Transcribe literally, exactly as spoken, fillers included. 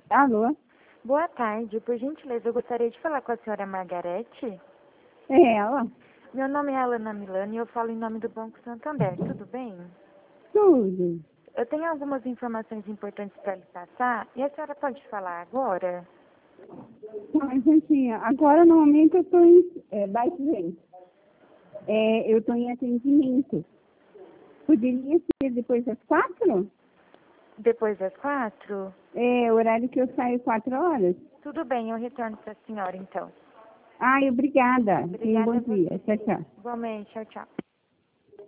Alô? Boa tarde. Por gentileza, eu gostaria de falar com a senhora Margarete. É ela? Meu nome é Alana Milano e eu falo em nome do Banco Santander. Tudo bem? Tudo. Eu tenho algumas informações importantes para lhe passar e a senhora pode falar agora? Mas, assim, agora, no momento, eu estou em... É, baixo vento. É, eu estou em atendimento. Poderia ser depois das quatro? Depois das quatro? É, horário que eu saio quatro horas. Tudo bem, eu retorno para a senhora então. Ai, obrigada. Tenha um Obrigada bom a dia. você. Tchau, tchau. Igualmente, tchau, tchau.